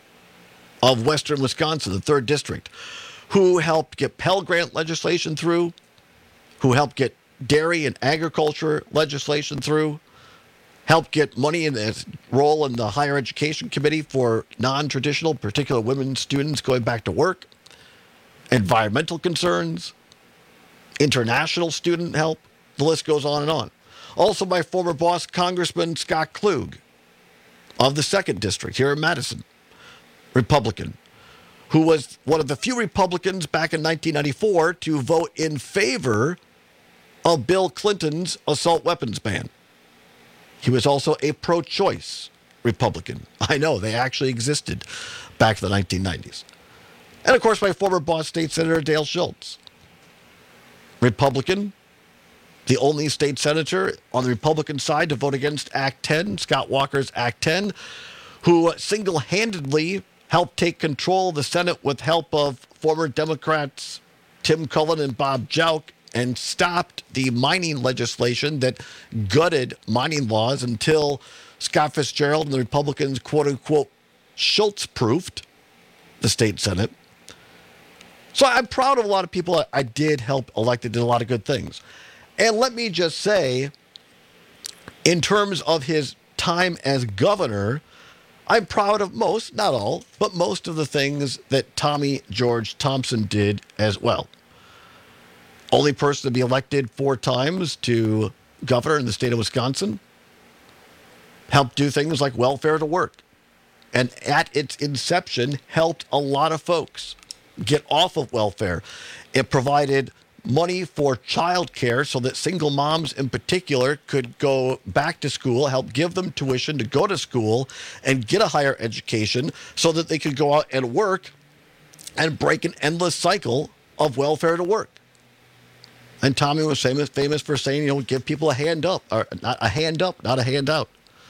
of Western Wisconsin, the 3rd District, who helped get Pell Grant legislation through, who helped get dairy and agriculture legislation through, helped get money in his role in the Higher Education Committee for non-traditional, particular women students going back to work, environmental concerns, international student help, the list goes on and on. Also, my former boss, Congressman Scott Klug of the 2nd District here in Madison, Republican, who was one of the few Republicans back in 1994 to vote in favor of Bill Clinton's assault weapons ban. He was also a pro-choice Republican. I know, they actually existed back in the 1990s. And, of course, my former boss, State Senator Dale Schultz, Republican, the only state senator on the Republican side to vote against Act 10, Scott Walker's Act 10, who single-handedly helped take control of the Senate with help of former Democrats Tim Cullen and Bob Jauch, and stopped the mining legislation that gutted mining laws until Scott Fitzgerald and the Republicans, quote-unquote, Schultz-proofed the state Senate. So I'm proud of a lot of people I did help elect that did a lot of good things. And let me just say, in terms of his time as governor, I'm proud of most, not all, but most of the things that Tommy George Thompson did as well. Only person to be elected 4 times to governor in the state of Wisconsin. Helped do things like welfare to work. And at its inception, helped a lot of folks get off of welfare. It provided money for child care so that single moms in particular could go back to school, help give them tuition to go to school and get a higher education so that they could go out and work and break an endless cycle of welfare to work. And Tommy was famous for saying, give people a hand up, or not a hand up, not a handout.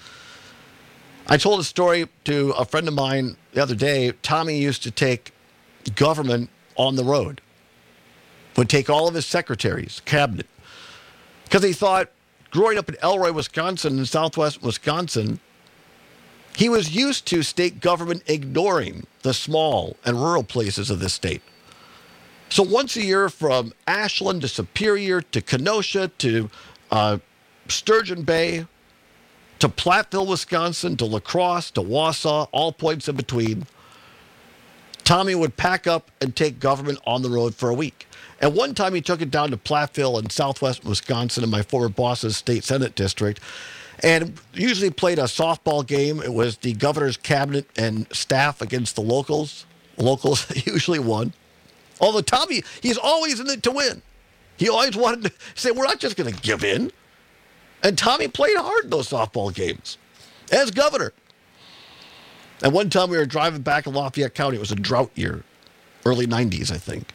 I told a story to a friend of mine the other day. Tommy used to take government on the road, would take all of his secretaries, cabinet, because he thought, growing up in Elroy, Wisconsin, in southwest Wisconsin, he was used to state government ignoring the small and rural places of this state. So once a year from Ashland to Superior to Kenosha to Sturgeon Bay to Platteville, Wisconsin to La Crosse to Wausau, all points in between, Tommy would pack up and take government on the road for a week. And one time he took it down to Platteville in southwest Wisconsin in my former boss's state senate district, and usually played a softball game. It was the governor's cabinet and staff against the locals. Locals usually won. Although Tommy, he's always in it to win. He always wanted to say, we're not just going to give in. And Tommy played hard in those softball games as governor. And one time we were driving back in Lafayette County. It was a drought year, early 90s, I think.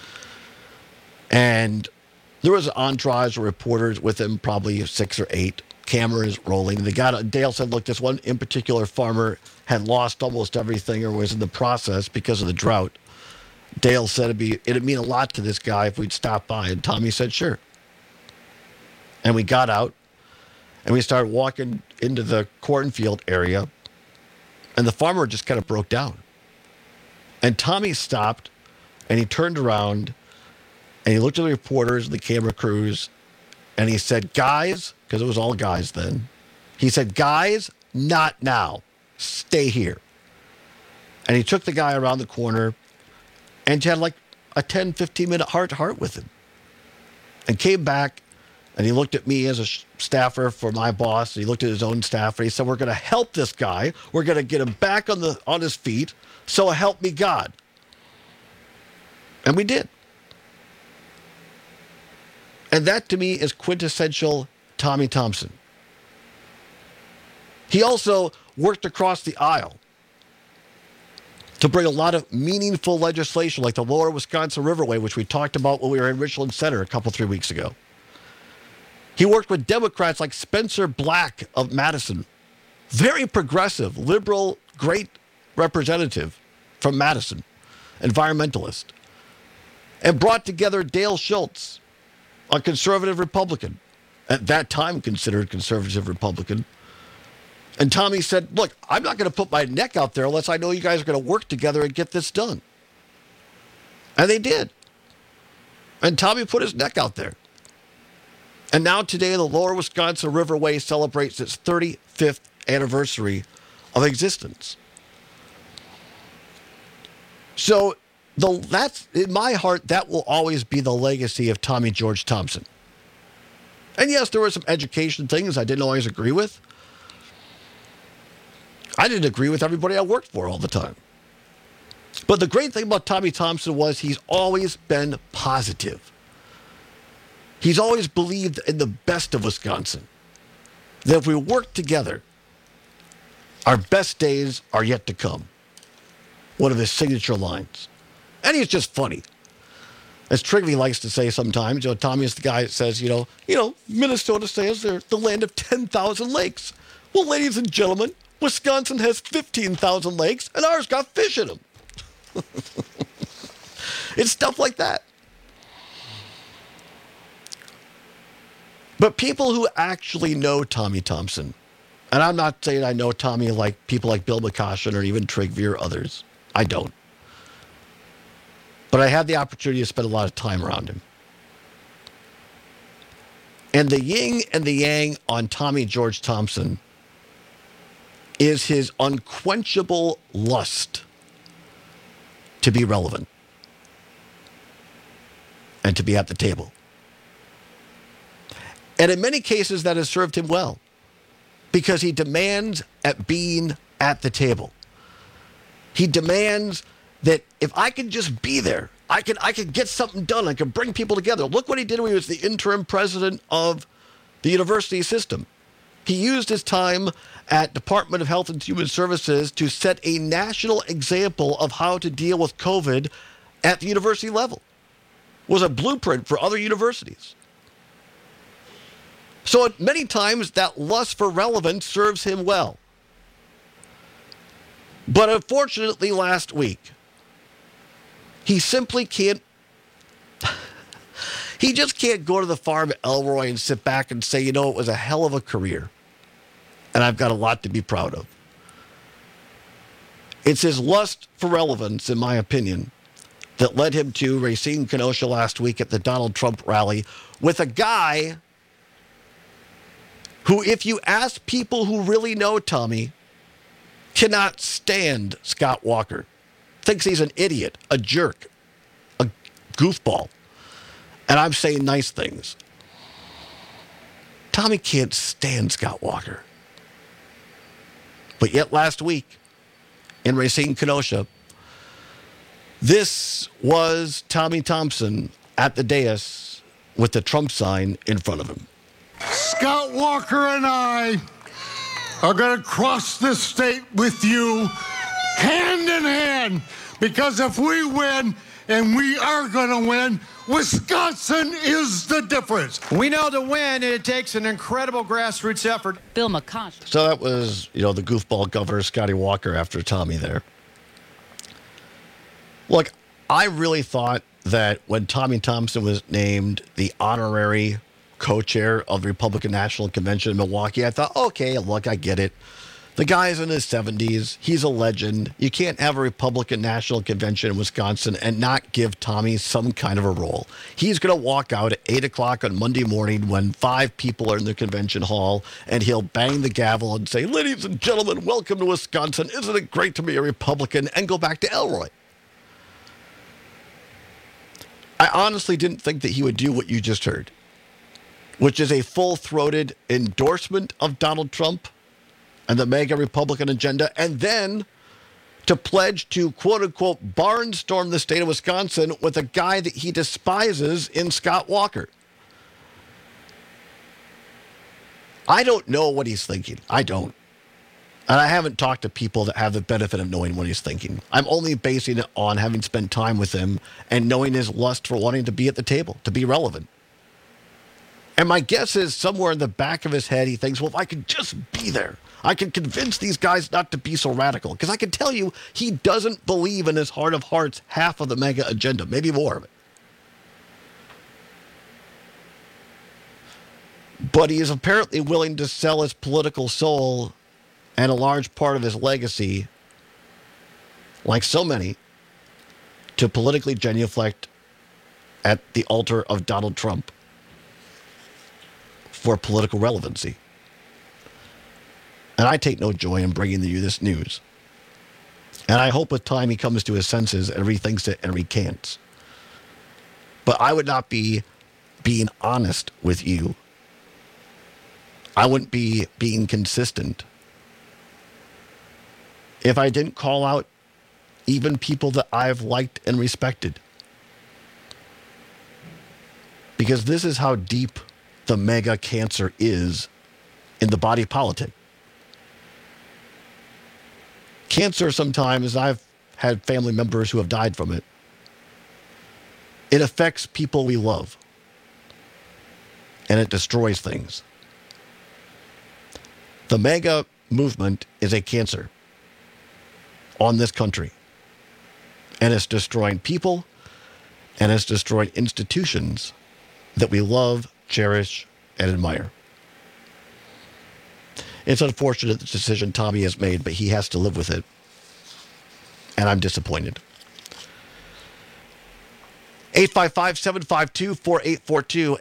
And there was an entourage of reporters with him, probably 6 or 8, cameras rolling. Dale said, look, this one in particular farmer had lost almost everything or was in the process because of the drought. Dale said it'd mean a lot to this guy if we'd stop by. And Tommy said, sure. And we got out and we started walking into the cornfield area. And the farmer just kind of broke down. And Tommy stopped and he turned around and he looked at the reporters and the camera crews and he said, guys, because it was all guys then. He said, guys, not now. Stay here. And he took the guy around the corner and had like a 10, 15-minute heart-to-heart with him. And came back, and he looked at me as a staffer for my boss, and he looked at his own staff, and he said, we're going to help this guy. We're going to get him back on his feet, so help me God. And we did. And that, to me, is quintessential Tommy Thompson. He also worked across the aisle to bring a lot of meaningful legislation like the Lower Wisconsin Riverway, which we talked about when we were in Richland Center 3 weeks ago. He worked with Democrats like Spencer Black of Madison, very progressive, liberal, great representative from Madison, environmentalist, and brought together Dale Schultz, a conservative Republican, at that time considered conservative Republican. And Tommy said, look, I'm not going to put my neck out there unless I know you guys are going to work together and get this done. And they did. And Tommy put his neck out there. And now today, the Lower Wisconsin Riverway celebrates its 35th anniversary of existence. So that's, in my heart, that will always be the legacy of Tommy George Thompson. And yes, there were some education things I didn't always agree with. I didn't agree with everybody I worked for all the time. But the great thing about Tommy Thompson was he's always been positive. He's always believed in the best of Wisconsin. That if we work together, our best days are yet to come. One of his signature lines. And he's just funny. As Trigby likes to say sometimes, Tommy is the guy that says, Minnesota says they're the land of 10,000 lakes. Well, ladies and gentlemen, Wisconsin has 15,000 lakes, and ours got fish in them. It's stuff like that. But people who actually know Tommy Thompson, and I'm not saying I know Tommy like people like Bill McCoshen or even Trigby or others. I don't. But I had the opportunity to spend a lot of time around him. And the yin and the yang on Tommy George Thompson is his unquenchable lust to be relevant and to be at the table. And in many cases, that has served him well because he demands at being at the table. He demands that if I can just be there, I can get something done. I can bring people together. Look what he did when he was the interim president of the university system. He used his time at Department of Health and Human Services to set a national example of how to deal with COVID at the university level. It was a blueprint for other universities. So many times that lust for relevance serves him well. But unfortunately last week, he simply can't, he just can't go to the farm at Elroy and sit back and say, it was a hell of a career. And I've got a lot to be proud of. It's his lust for relevance, in my opinion, that led him to Racine Kenosha last week at the Donald Trump rally with a guy who, if you ask people who really know Tommy, cannot stand Scott Walker. Thinks he's an idiot, a jerk, a goofball. And I'm saying nice things. Tommy can't stand Scott Walker. But yet last week in Racine Kenosha, this was Tommy Thompson at the dais with the Trump sign in front of him. Scott Walker and I are going to cross this state with you hand in hand, because if we win, and we are going to win, Wisconsin is the difference. We know to win, it takes an incredible grassroots effort. Bill McCosh. So that was, the goofball governor, Scotty Walker, after Tommy there. Look, I really thought that when Tommy Thompson was named the honorary co-chair of the Republican National Convention in Milwaukee, I thought, okay, look, I get it. The guy's in his 70s. He's a legend. You can't have a Republican National Convention in Wisconsin and not give Tommy some kind of a role. He's going to walk out at 8 o'clock on Monday morning when 5 people are in the convention hall, and he'll bang the gavel and say, "Ladies and gentlemen, welcome to Wisconsin. Isn't it great to be a Republican?" and go back to Elroy. I honestly didn't think that he would do what you just heard, which is a full-throated endorsement of Donald Trump and the MAGA Republican agenda, and then to pledge to, quote-unquote, barnstorm the state of Wisconsin with a guy that he despises in Scott Walker. I don't know what he's thinking. I don't. And I haven't talked to people that have the benefit of knowing what he's thinking. I'm only basing it on having spent time with him and knowing his lust for wanting to be at the table, to be relevant. And my guess is somewhere in the back of his head, he thinks, well, if I could just be there, I can convince these guys not to be so radical. Because I can tell you, he doesn't believe in his heart of hearts half of the MAGA agenda, maybe more of it. But he is apparently willing to sell his political soul and a large part of his legacy, like so many, to politically genuflect at the altar of Donald Trump for political relevancy. And I take no joy in bringing you this news. And I hope with time he comes to his senses and rethinks it and recants. But I would not be being honest with you. I wouldn't be being consistent if I didn't call out even people that I've liked and respected. Because this is how deep the MAGA cancer is in the body politic. Cancer, sometimes, I've had family members who have died from it. It affects people we love. And it destroys things. The MAGA movement is a cancer on this country. And it's destroying people, and it's destroying institutions that we love, cherish, and admire. It's unfortunate the decision Tommy has made, but he has to live with it. And I'm disappointed. 855-752-4842.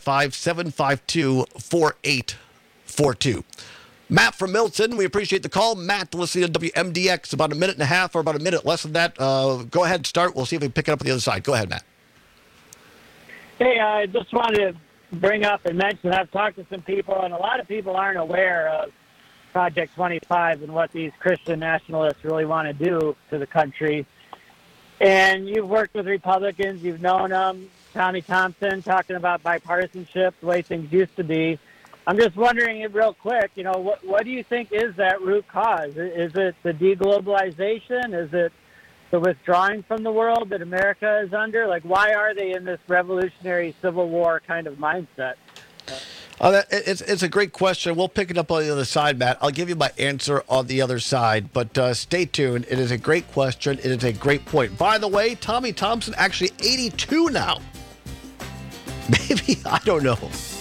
855-752-4842. Matt from Milton, we appreciate the call. Matt, listening to WMDX, about a minute and a half or about a minute less than that. Go ahead and start. We'll see if we can pick it up on the other side. Go ahead, Matt. Hey, I just wanted to bring up and mention I've talked to some people, and a lot of people aren't aware of Project 25 and what these Christian nationalists really want to do to the country. And you've worked with Republicans, you've known them, Tommy Thompson, talking about bipartisanship, the way things used to be. I'm just wondering, real quick, what do you think is that root cause? Is it the deglobalization? Is it the withdrawing from the world that America is under? Like, why are they in this revolutionary Civil War kind of mindset? It's a great question. We'll pick it up on the other side, Matt. I'll give you my answer on the other side, but stay tuned. It is a great question. It is a great point. By the way, Tommy Thompson, actually 82 now. Maybe, I don't know.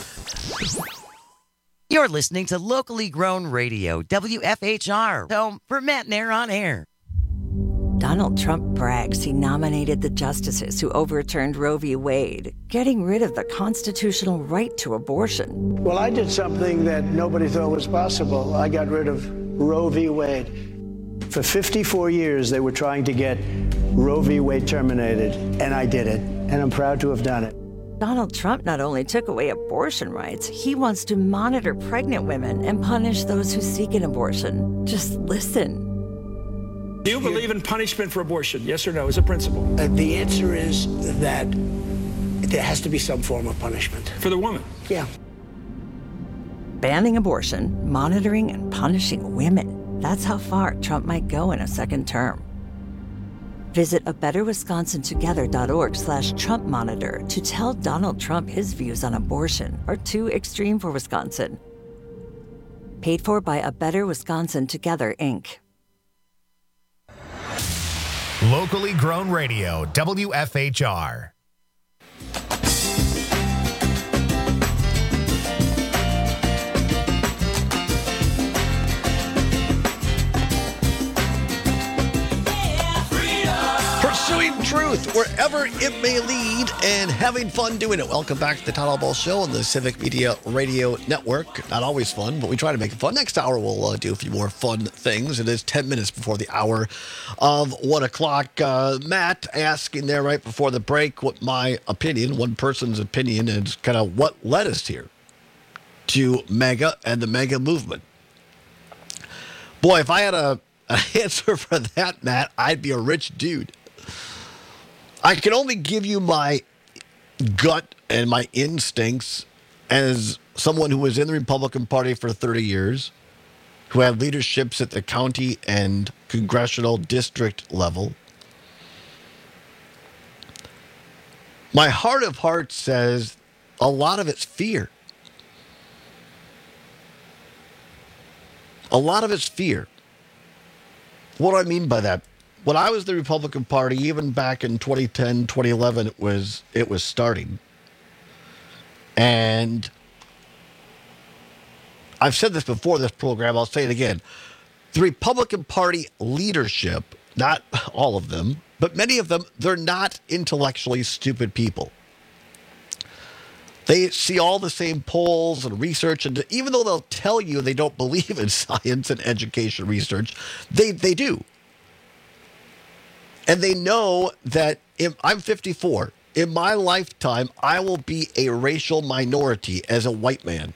You're listening to locally grown radio, WFHR, home for Matt and Air on Air. Donald Trump brags he nominated the justices who overturned Roe v. Wade, getting rid of the constitutional right to abortion. Well, I did something that nobody thought was possible. I got rid of Roe v. Wade. For 54 years, they were trying to get Roe v. Wade terminated, and I did it, and I'm proud to have done it. Donald Trump not only took away abortion rights, he wants to monitor pregnant women and punish those who seek an abortion. Just listen. Do you believe in punishment for abortion? Yes or no, as a principle? The answer is that there has to be some form of punishment. For the woman? Yeah. Banning abortion, monitoring and punishing women. That's how far Trump might go in a second term. Visit abetterwisconsintogether.org/Trump Monitor to tell Donald Trump his views on abortion are too extreme for Wisconsin. Paid for by A Better Wisconsin Together, Inc. Locally grown radio, WFHR. Pursuing truth wherever it may lead and having fun doing it. Welcome back to the Todd Ball Show on the Civic Media Radio Network. Not always fun, but we try to make it fun. Next hour, we'll do a few more fun things. It is 10 minutes before the hour of 1 o'clock. Matt asking there right before the break what my opinion, one person's opinion, is kind of what led us here to MAGA and the MAGA movement. Boy, if I had an answer for that, Matt, I'd be a rich dude. I can only give you my gut and my instincts as someone who was in the Republican Party for 30 years, who had leaderships at the county and congressional district level. My heart of hearts says a lot of it's fear. A lot of it's fear. What do I mean by that? When I was the Republican Party, even back in 2010, 2011, it was starting. And I've said this before this program, I'll say it again. The Republican Party leadership, not all of them, but many of them, they're not intellectually stupid people. They see all the same polls and research, and even though they'll tell you they don't believe in science and education research, they do. And they know that I'm 54. In my lifetime, I will be a racial minority as a white man.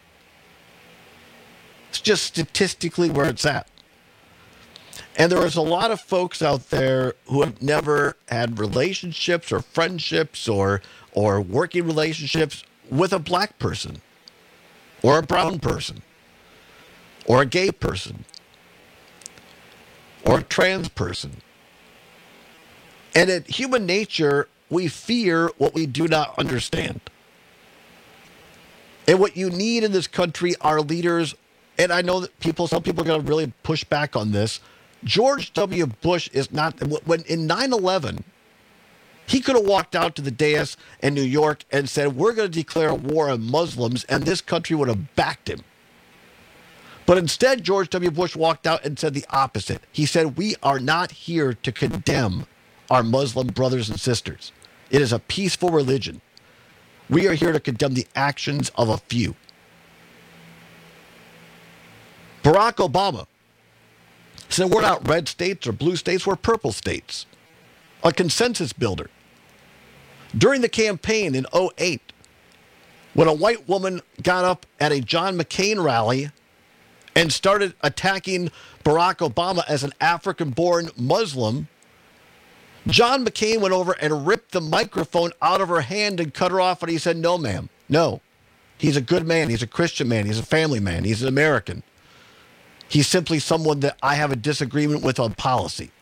It's just statistically where it's at. And there is a lot of folks out there who have never had relationships or friendships or working relationships with a black person or a brown person or a gay person or a trans person. And in human nature, we fear what we do not understand. And what you need in this country are leaders, and I know that some people are going to really push back on this. George W. Bush is not, when in 9/11, he could have walked out to the dais in New York and said, we're going to declare war on Muslims, and this country would have backed him. But instead, George W. Bush walked out and said the opposite. He said, we are not here to condemn our Muslim brothers and sisters. It is a peaceful religion. We are here to condemn the actions of a few. Barack Obama said we're not red states or blue states, we're purple states. A consensus builder. During the campaign in 2008, when a white woman got up at a John McCain rally and started attacking Barack Obama as an African-born Muslim, John McCain went over and ripped the microphone out of her hand and cut her off, and he said, no, ma'am, no. He's a good man. He's a Christian man. He's a family man. He's an American. He's simply someone that I have a disagreement with on policy.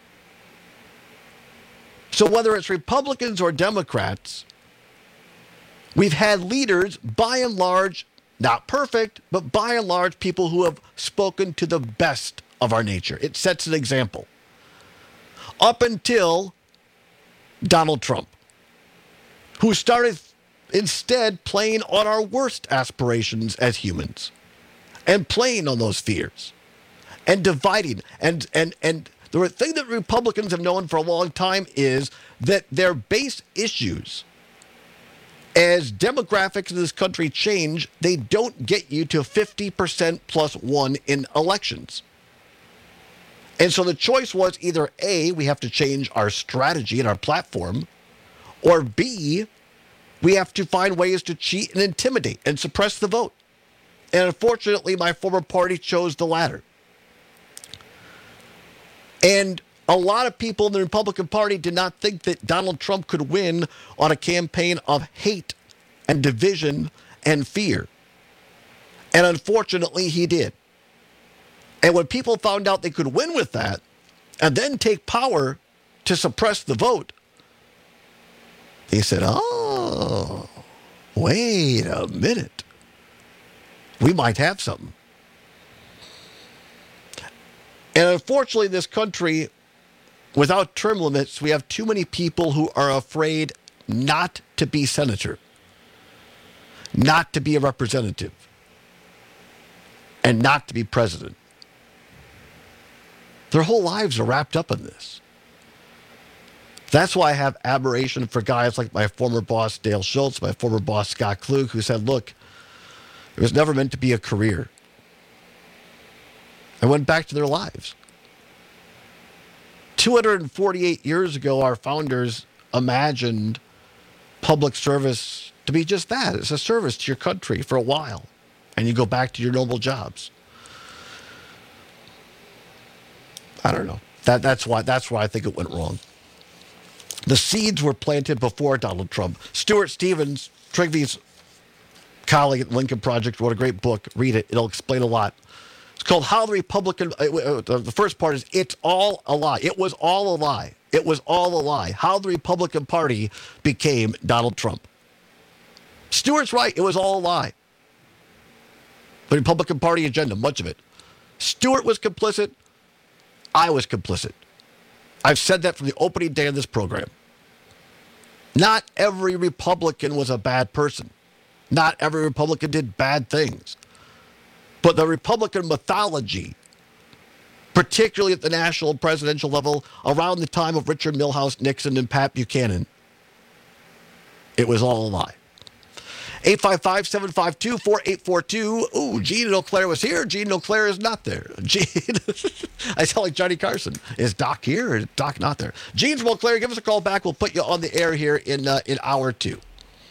So whether it's Republicans or Democrats, we've had leaders, by and large, not perfect, but by and large, people who have spoken to the best of our nature. It sets an example. Up until Donald Trump, who started instead playing on our worst aspirations as humans and playing on those fears and dividing and The thing that Republicans have known for a long time is that their base issues, as demographics in this country change, they don't get you to 50% plus one in elections. And so the choice was either A, we have to change our strategy and our platform, or B, we have to find ways to cheat and intimidate and suppress the vote. And unfortunately, my former party chose the latter. And a lot of people in the Republican Party did not think that Donald Trump could win on a campaign of hate and division and fear. And unfortunately, he did. And when people found out they could win with that and then take power to suppress the vote, they said, oh, wait a minute. We might have something. And unfortunately, in this country, without term limits, we have too many people who are afraid not to be senator, not to be a representative, and not to be president. Their whole lives are wrapped up in this. That's why I have admiration for guys like my former boss, Dale Schultz, my former boss, Scott Klug, who said, look, it was never meant to be a career. I went back to their lives. 248 years ago, our founders imagined public service to be just that. It's a service to your country for a while, and you go back to your normal jobs. I don't know. That's why I think it went wrong. The seeds were planted before Donald Trump. Stuart Stevens, Trygve's colleague at Lincoln Project, wrote a great book. Read it. It'll explain a lot. It's called How the Republican... the first part is, it's all a lie. It was all a lie. It was all a lie. How the Republican Party became Donald Trump. Stuart's right. It was all a lie. The Republican Party agenda, much of it. Stuart was complicit. I was complicit. I've said that from the opening day of this program. Not every Republican was a bad person. Not every Republican did bad things. But the Republican mythology, particularly at the national and presidential level, around the time of Richard Milhous, Nixon, and Pat Buchanan, it was all a lie. 855-752-4842. Ooh, Gene and Eau Claire was here. Gene and Eau Claire is not there. Gene, I sound like Johnny Carson. Is Doc here or is Doc not there? Gene's from Eau Claire. Give us a call back. We'll put you on the air here in hour 2.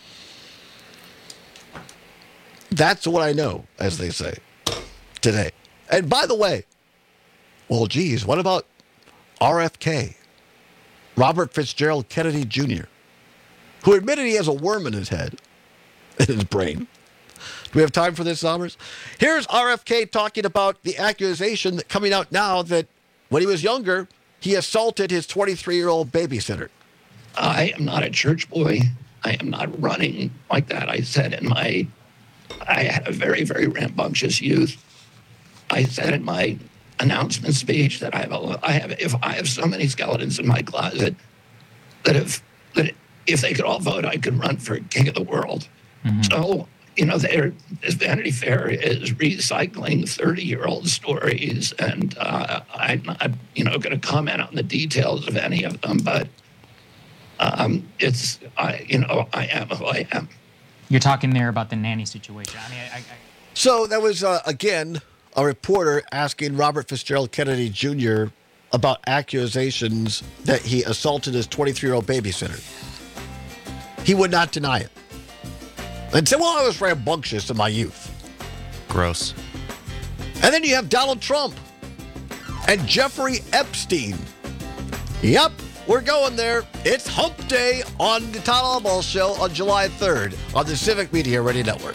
That's what I know, as they say, today. And by the way, well, geez, what about RFK, Robert Fitzgerald Kennedy Jr., who admitted he has a worm in his head, in his brain. Do we have time for this, Sommers? Here's RFK talking about the accusation that coming out now that when he was younger, he assaulted his 23-year-old babysitter. I am not a church boy. I am not running like that. I had a very, very rambunctious youth. I said in my announcement speech that I have so many skeletons in my closet that if they could all vote, I could run for king of the world. Mm-hmm. So, this Vanity Fair is recycling 30-year-old stories, and I'm not, going to comment on the details of any of them, but I am who I am. You're talking there about the nanny situation. So that was, again, a reporter asking Robert Fitzgerald Kennedy Jr. about accusations that he assaulted his 23-year-old babysitter. He would not deny it. And said, well, I was rambunctious in my youth. Gross. And then you have Donald Trump and Jeffrey Epstein. Yep, we're going there. It's Hump Day on the Todd Albaugh Show on July 3rd on the Civic Media Radio Network.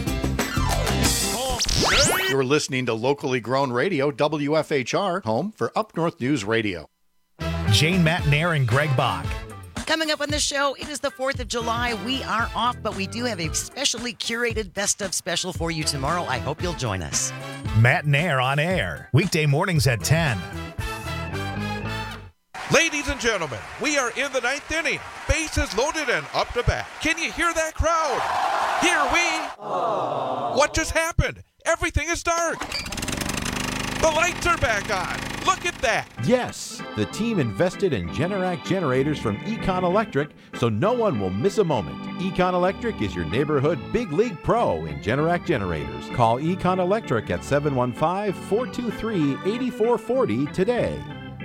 You're listening to locally grown radio, WFHR, home for Up North News Radio. Jane Matenaer and Greg Bach. Coming up on the show, it is the 4th of July. We are off, but we do have a specially curated best of special for you tomorrow. I hope you'll join us. Matenaer on air, weekday mornings at 10. Ladies and gentlemen, we are in the 9th inning. Bases loaded and up to bat. Can you hear that crowd? Here we... What just happened? Everything is dark. The lights are back on. Look at that! Yes, the team invested in Generac generators from Econ Electric, so no one will miss a moment. Econ Electric is your neighborhood big league pro in Generac generators. Call Econ Electric at 715-423-8440 today.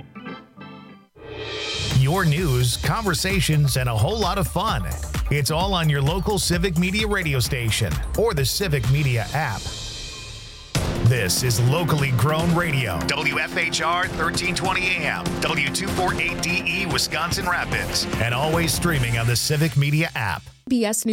Your news, conversations, and a whole lot of fun. It's all on your local Civic Media radio station or the Civic Media app. This is locally grown radio. WFHR 1320 AM, W248DE, Wisconsin Rapids, and always streaming on the Civic Media app. BS News.